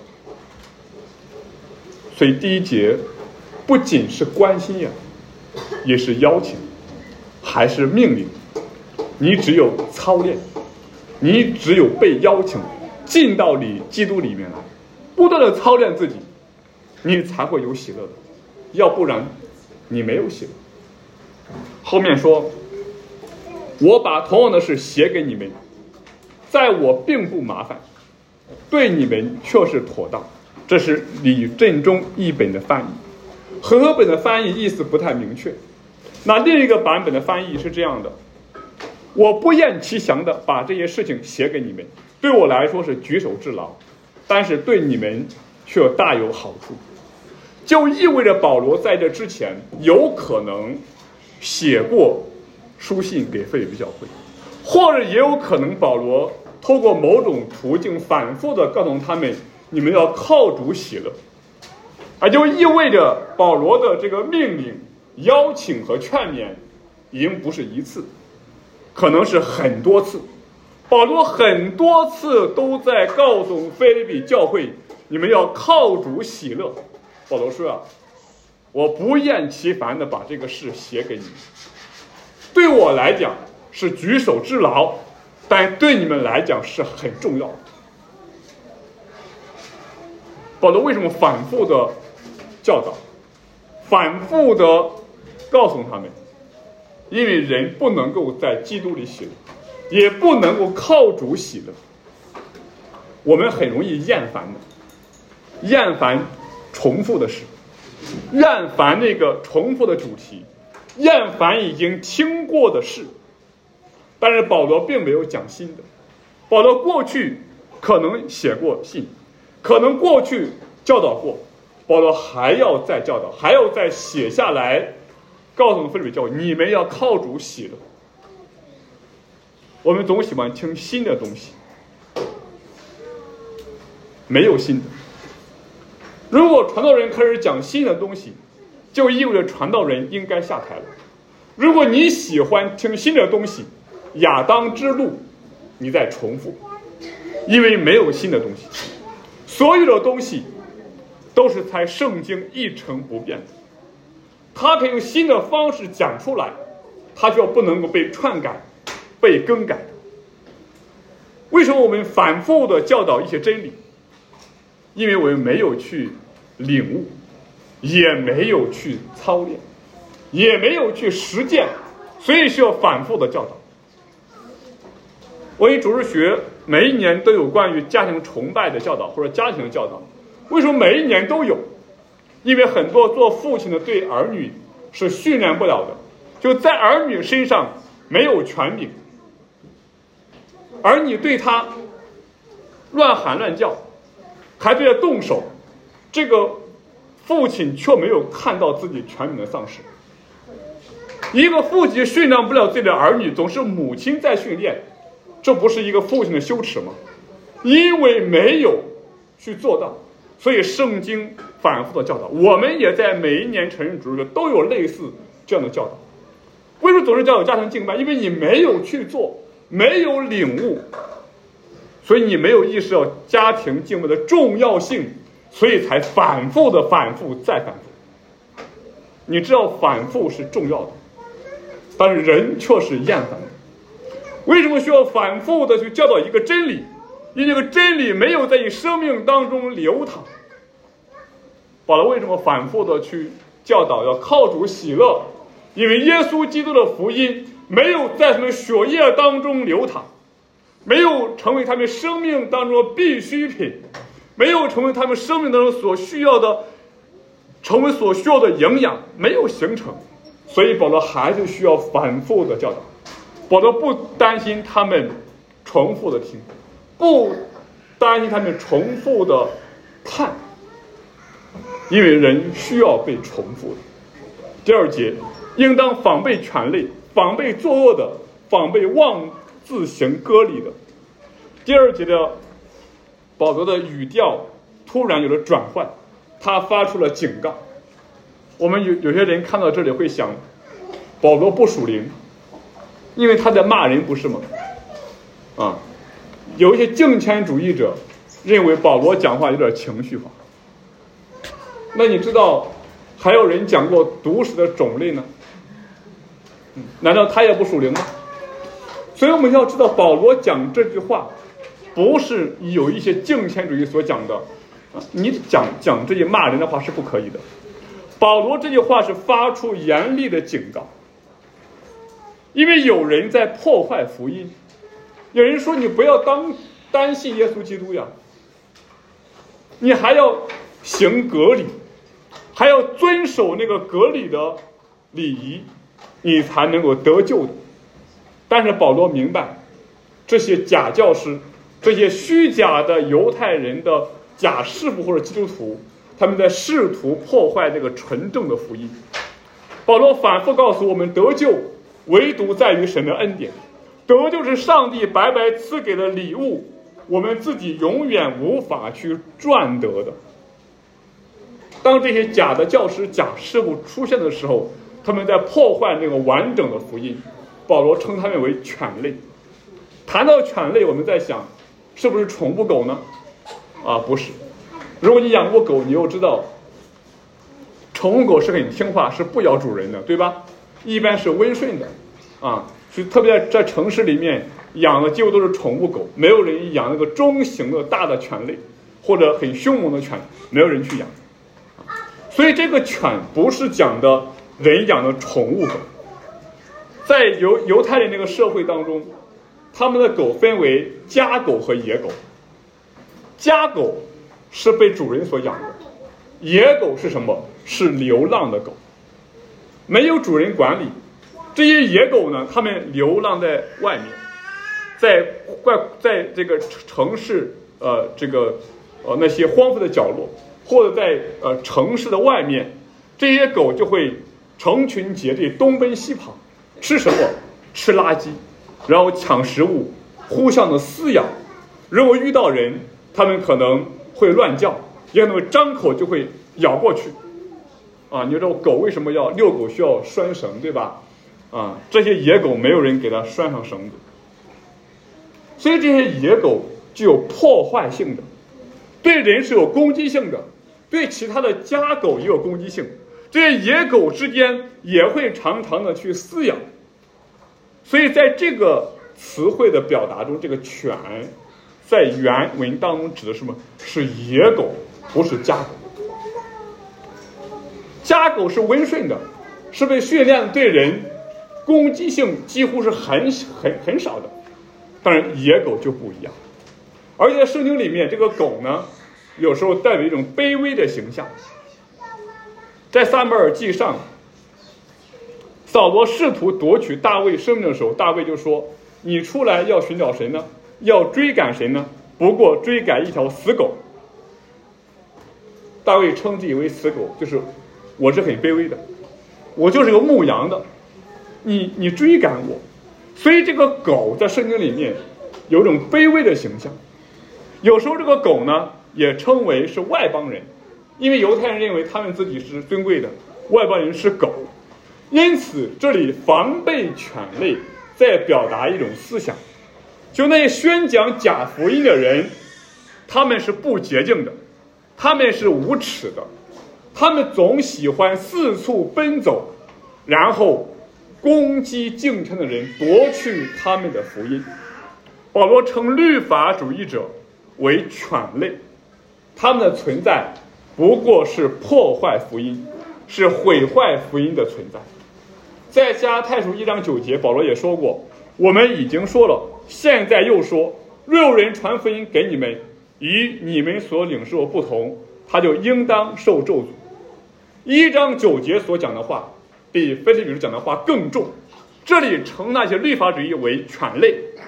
所以第一节不仅是关心呀，也是邀请，还是命令。你只有操练，你只有被邀请进到你基督里面来，不断的操练自己，你才会有喜乐的，要不然你没有喜乐。后面说，我把同样的事写给你们，在我并不麻烦，对你们却是妥当。这是李振中译本的翻译，和合本的翻译意思不太明确。那另一个版本的翻译是这样的，我不厌其详的把这些事情写给你们，对我来说是举手之劳，但是对你们却大有好处。就意味着保罗在这之前有可能写过书信给腓立比教会，或者也有可能保罗透过某种途径反复的告诉他们，你们要靠主喜乐。而就意味着保罗的这个命令、邀请和劝勉已经不是一次，可能是很多次。保罗很多次都在告诉腓立比教会，你们要靠主喜乐。保罗说啊，我不厌其烦的把这个事写给你们，对我来讲是举手之劳，但对你们来讲是很重要的。保罗为什么反复的教导，反复的告诉他们？因为人不能够在基督里喜乐，也不能够靠主喜乐。我们很容易厌烦的，厌烦重复的事，厌烦那个重复的主题，厌烦已经听过的事。但是保罗并没有讲新的，保罗过去可能写过信，可能过去教导过，保罗还要再教导，还要再写下来，告诉腓立比教会，你们要靠主喜乐。我们总喜欢听新的东西，没有新的。如果传道人开始讲新的东西，就意味着传道人应该下台了。如果你喜欢听新的东西，亚当之路你在重复，因为没有新的东西。所有的东西都是在圣经一成不变的，他可以用新的方式讲出来，他就不能够被篡改、被更改。为什么我们反复的教导一些真理？因为我们没有去领悟，也没有去操练，也没有去实践，所以需要反复的教导。我以主日学每一年都有关于家庭崇拜的教导，或者家庭的教导。为什么每一年都有？因为很多做父亲的对儿女是训练不了的，就在儿女身上没有权柄，儿女对他乱喊乱叫，还对他动手，这个父亲却没有看到自己权柄的丧失。一个父亲训练不了自己的儿女，总是母亲在训练，这不是一个父亲的羞耻吗？因为没有去做到，所以圣经反复的教导，我们也在每一年承认主日都有类似这样的教导。为什么总是教导家庭敬拜？因为你没有去做，没有领悟，所以你没有意识到家庭敬拜的重要性，所以才反复的反复再反复。你知道反复是重要的，但是人却是厌烦的。为什么需要反复的去教导一个真理？因为这个真理没有在你生命当中流淌。保罗为什么反复的去教导要靠主喜乐？因为耶稣基督的福音没有在他们血液当中流淌，没有成为他们生命当中的必需品，没有成为他们生命当中所需要的，成为所需要的营养，没有形成。所以保罗还是需要反复的教导。保罗不担心他们重复的听，不担心他们重复的看，因为人需要被重复的。第二节，应当防备权类，防备作恶的，防备妄自行割礼的。第二节的保罗的语调突然有了转换，他发出了警告。我们有有些人看到这里会想，保罗不属灵，因为他在骂人，不是吗？啊，有一些敬虔主义者认为保罗讲话有点情绪化。那你知道还有人讲过毒死的种类呢？难道他也不属灵吗？所以我们要知道，保罗讲这句话不是有一些敬虔主义所讲的，你讲讲这些骂人的话是不可以的。保罗这句话是发出严厉的警告，因为有人在破坏福音。有人说你不要当单信耶稣基督呀，你还要行割礼，还要遵守那个割礼的礼仪，你才能够得救的。但是保罗明白，这些假教师，这些虚假的犹太人的假师傅或者基督徒，他们在试图破坏这个纯正的福音。保罗反复告诉我们，得救唯独在于神的恩典，得救是上帝白白赐给的礼物，我们自己永远无法去赚得的。当这些假的教师、假师傅出现的时候，他们在破坏那个完整的福音。保罗称他们为犬类。谈到犬类，我们在想，是不是宠物狗呢？啊，不是。如果你养过狗，你又知道，宠物狗是很听话，是不咬主人的，对吧？一般是温顺的，啊，所以特别在城市里面养的几乎都是宠物狗，没有人养那个中型的大的犬类，或者很凶猛的犬，没有人去养。所以这个犬不是讲的人养的宠物狗。在犹犹太人那个社会当中，他们的狗分为家狗和野狗。家狗是被主人所养的，野狗是什么？是流浪的狗，没有主人管理。这些野狗呢，它们流浪在外面，在怪在这个城市呃这个呃那些荒废的角落，或者在呃城市的外面，这些狗就会成群结队东奔西跑。吃什么？吃垃圾，然后抢食物，互相的撕咬。如果遇到人，他们可能会乱叫，也可能张口就会咬过去。啊，你知道狗为什么要遛狗需要拴绳，对吧？啊，这些野狗没有人给它拴上绳子，所以这些野狗具有破坏性的，对人是有攻击性的，对其他的家狗也有攻击性。这些野狗之间也会常常的去撕咬，所以在这个词汇的表达中，这个犬在原文当中指的是什么？是野狗，不是家狗。家狗是温顺的，是被训练对人攻击性几乎是很很很少的。当然野狗就不一样，而且在圣经里面，这个狗呢，有时候带有一种卑微的形象。在撒母耳记上，扫罗试图夺取大卫生命的时候，大卫就说：你出来要寻找谁呢？要追赶谁呢？不过追赶一条死狗。大卫称自己为死狗，就是我是很卑微的，我就是个牧羊的，你你追赶我。所以这个狗在圣经里面有一种卑微的形象。有时候这个狗呢也称为是外邦人，因为犹太人认为他们自己是尊贵的，外邦人是狗。因此这里防备犬类在表达一种思想，就那些宣讲假福音的人，他们是不洁净的，他们是无耻的，他们总喜欢四处奔走，然后攻击敬虔的人，夺去他们的福音。保罗称律法主义者为犬类，他们的存在不过是破坏福音，是毁坏福音的存在。在加拉太书一章九节，保罗也说过，我们已经说了，现在又说，若有人传福音给你们，与你们所领受的不同，他就应当受咒诅。一章九节所讲的话比腓立比书讲的话更重，这里称那些律法主义为犬类，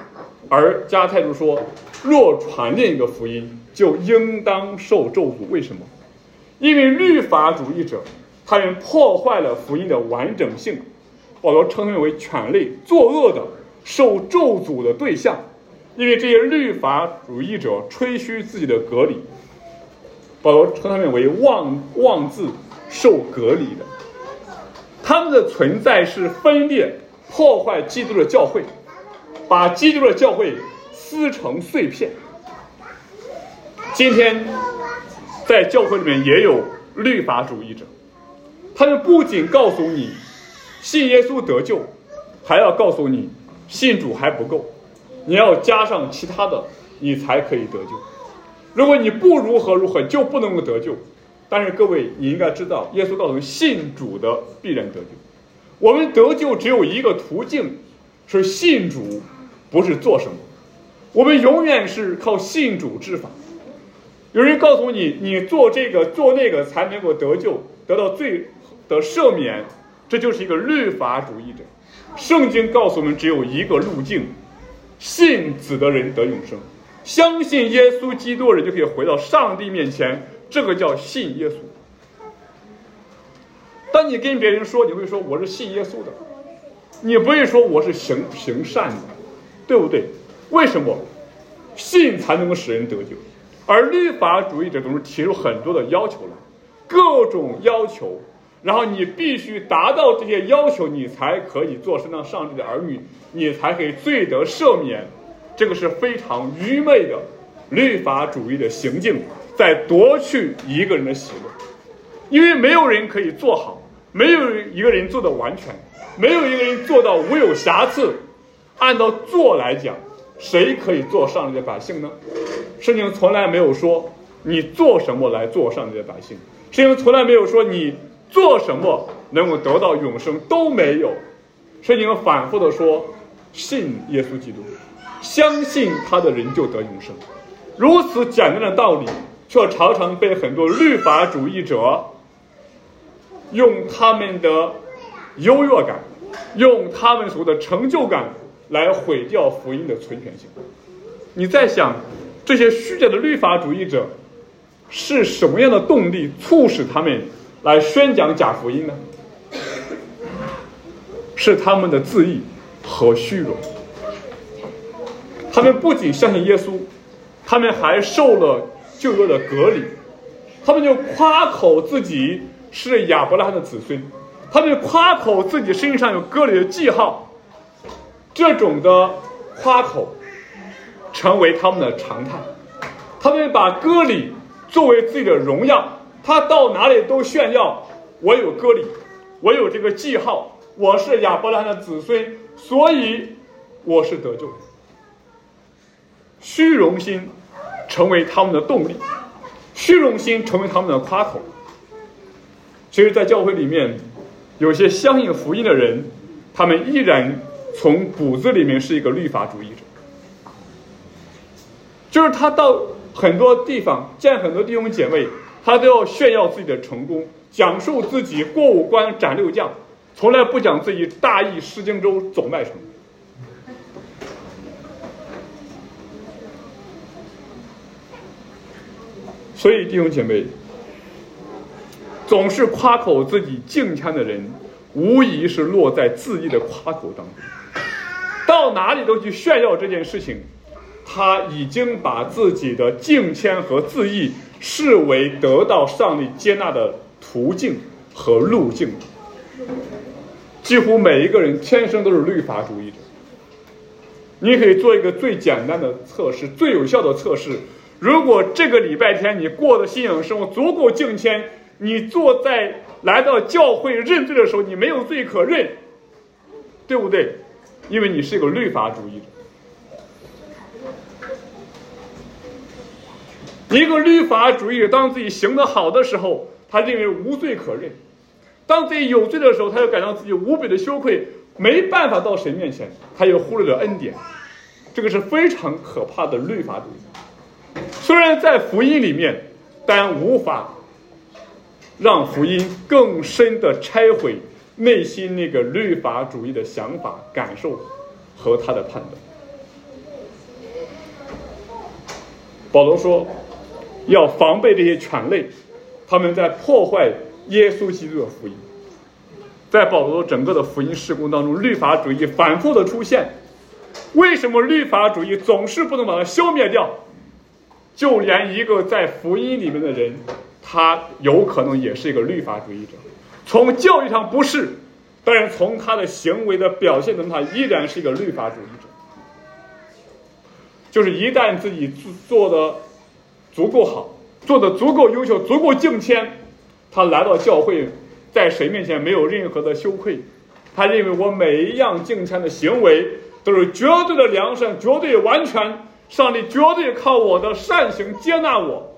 而加太书说，若传另一个福音，就应当受咒诅。为什么？因为律法主义者他们破坏了福音的完整性，保罗称他们为犬类，作恶的，受咒诅的对象。因为这些律法主义者吹嘘自己的隔离，保罗称他们为妄妄自受隔离的。他们的存在是分裂破坏基督的教会，把基督的教会撕成碎片。今天在教会里面也有律法主义者，他们不仅告诉你信耶稣得救，还要告诉你信主还不够，你要加上其他的，你才可以得救。如果你不如何如何，就不能够得救。但是各位，你应该知道，耶稣告诉你，信主的必然得救。我们得救只有一个途径，是信主，不是做什么。我们永远是靠信主之法。有人告诉你，你做这个做那个才能够得救，得到罪的赦免，这就是一个律法主义者。圣经告诉我们，只有一个路径，信子的人得永生，相信耶稣基督的人就可以回到上帝面前，这个叫信耶稣。当你跟别人说，你会说我是信耶稣的，你不会说我是行行善的，对不对？为什么？信才能够使人得救。而律法主义者总是提出很多的要求来，各种要求，然后你必须达到这些要求，你才可以做身当上帝的儿女，你才可以罪得赦免。这个是非常愚昧的律法主义的行径，在夺去一个人的喜乐。因为没有人可以做好，没有一个人做得完全，没有一个人做到无有瑕疵。按照做来讲，谁可以做上帝的百姓呢？圣经从来没有说你做什么来做上帝的百姓，圣经从来没有说你做什么能够得到永生，都没有。圣经反复的说，信耶稣基督，相信他的人就得永生。如此简单的道理，却常常被很多律法主义者用他们的优越感，用他们所谓的成就感来毁掉福音的存全性。你在想，这些虚假的律法主义者是什么样的动力促使他们来宣讲假福音呢？是他们的自义和虚荣。他们不仅相信耶稣，他们还受了旧约的隔离，他们就夸口自己是亚伯拉罕的子孙，他们夸口自己身上有割礼的记号。这种的夸口成为他们的常态，他们把割礼作为自己的荣耀，他到哪里都炫耀，我有割礼，我有这个记号，我是亚伯拉罕的子孙，所以我是得救的。虚荣心成为他们的动力，虚荣心成为他们的夸口。其实在教会里面，有些相信福音的人，他们依然从骨子里面是一个律法主义者，就是他到很多地方见很多弟兄姐妹，他都要炫耀自己的成功，讲述自己过五关斩六将，从来不讲自己大意失荆州走麦城。所以弟兄姐妹，总是夸口自己敬虔的人，无疑是落在自义的夸口当中，到哪里都去炫耀这件事情，他已经把自己的敬虔和自义视为得到上帝接纳的途径和路径。几乎每一个人天生都是律法主义者。你可以做一个最简单的测试，最有效的测试。如果这个礼拜天你过的信仰生活足够敬虔，你坐在来到教会认罪的时候，你没有罪可认，对不对？因为你是一个律法主义者。一个律法主义者当自己行得好的时候，他认为无罪可认；当自己有罪的时候，他又感到自己无比的羞愧，没办法到神面前，他又忽略了恩典。这个是非常可怕的律法主义。虽然在福音里面，但无法让福音更深的拆毁内心那个律法主义的想法、感受和他的判断。 保罗说，要防备这些权类，他们在破坏耶稣基督的福音。在保罗整个的福音事工当中，律法主义反复的出现。为什么律法主义总是不能把它消灭掉？就连一个在福音里面的人，他有可能也是一个律法主义者。从教义上不是，但是从他的行为的表现中，他依然是一个律法主义者。就是一旦自己做的足够好，做的足够优秀，足够敬谦，他来到教会，在谁面前没有任何的羞愧。他认为我每一样敬谦的行为都是绝对的良善，绝对完全，上帝绝对靠我的善行接纳我，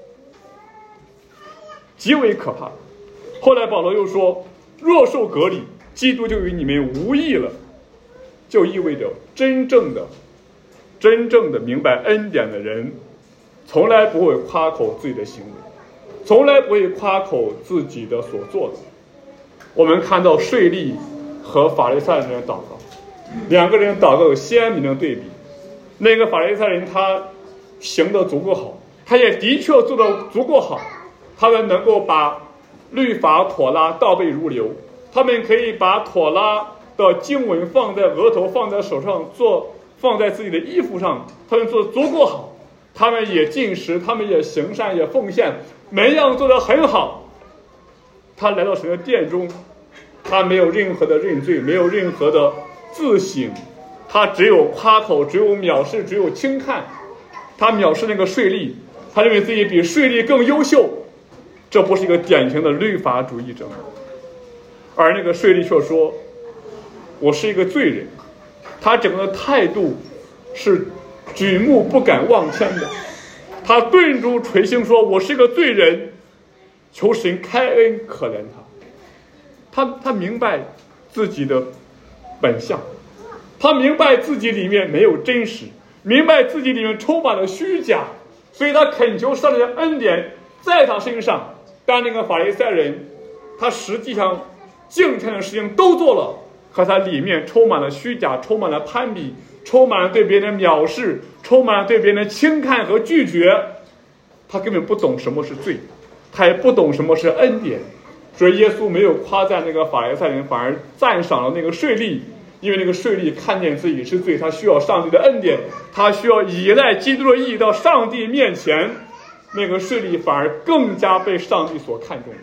极为可怕。后来保罗又说，若受隔离，基督就与你们无异了，就意味着真正的真正的明白恩典的人，从来不会夸口自己的行为，从来不会夸口自己的所做的。我们看到税吏和法利赛人的祷告，两个人祷告有鲜明的对比。那个法利赛人他行得足够好，他也的确做得足够好，他们能够把律法妥拉倒背如流，他们可以把妥拉的经文放在额头，放在手上，做放在自己的衣服上，他们做得足够好，他们也进食，他们也行善，也奉献，每样做得很好。他来到神的殿中，他没有任何的认罪，没有任何的自省，他只有夸口，只有藐视，只有轻看。他藐视那个税吏，他认为自己比税吏更优秀，这不是一个典型的律法主义者。而那个税吏却说，我是一个罪人。他整个的态度是举目不敢望天的，他顿足垂心说，我是一个罪人，求神开恩可怜他。他他明白自己的本相，他明白自己里面没有真实，明白自己里面充满了虚假，所以他恳求上帝的恩典在他身上。但那个法利赛人，他实际上敬虔的事情都做了，可他里面充满了虚假，充满了攀比，充满了对别人的藐视，充满了对别人的轻看和拒绝。他根本不懂什么是罪，他也不懂什么是恩典。所以耶稣没有夸赞那个法利赛人，反而赞赏了那个税吏，因为那个税吏看见自己是罪，他需要上帝的恩典，他需要依赖基督的义到上帝面前。那个税吏反而更加被上帝所看重。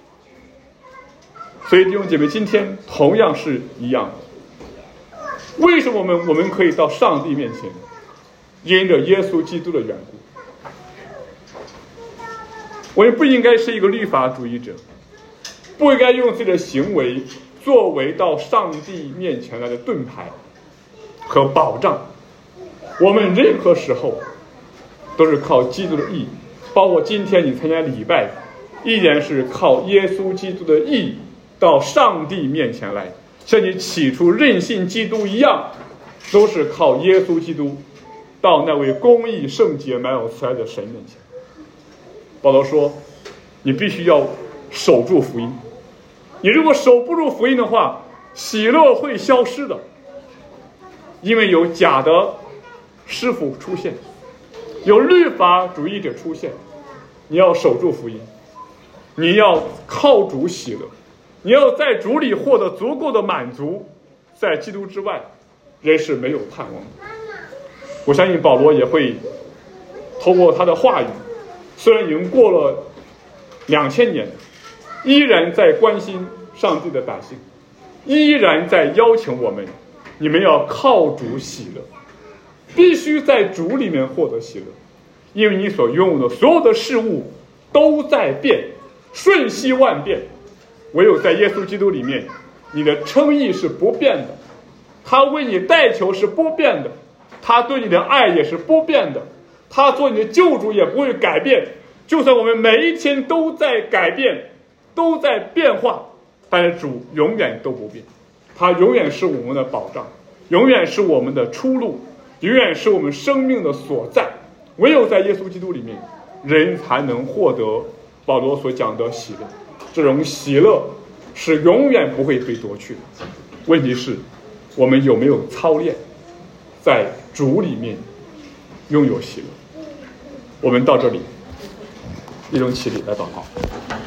所以弟兄姐妹，今天同样是一样的。为什么我们我们可以到上帝面前？因着耶稣基督的缘故。我们不应该是一个律法主义者，不应该用自己的行为作为到上帝面前来的盾牌和保障。我们任何时候都是靠基督的义，包括今天你参加礼拜，依然是靠耶稣基督的义到上帝面前来，像你起初认信基督一样，都是靠耶稣基督到那位公义圣洁满有慈爱的神面前。保罗说，你必须要守住福音，你如果守不住福音的话，喜乐会消失的，因为有假的师傅出现，有律法主义者出现。你要守住福音，你要靠主喜乐，你要在主里获得足够的满足，在基督之外人是没有盼望的。我相信保罗也会透过他的话语，虽然已经过了两千年，依然在关心上帝的百姓，依然在邀请我们，你们要靠主喜乐，必须在主里面获得喜乐，因为你所拥有的所有的事物都在变，瞬息万变，唯有在耶稣基督里面，你的称义是不变的，他为你代求是不变的，他对你的爱也是不变的，他做你的救主也不会改变。就算我们每一天都在改变，都在变化，但是主永远都不变，他永远是我们的保障，永远是我们的出路，永远是我们生命的所在。唯有在耶稣基督里面，人才能获得保罗所讲的喜乐。这种喜乐是永远不会被夺去的。问题是我们有没有操练在主里面拥有喜乐。 我们到这里，一同起立来祷告。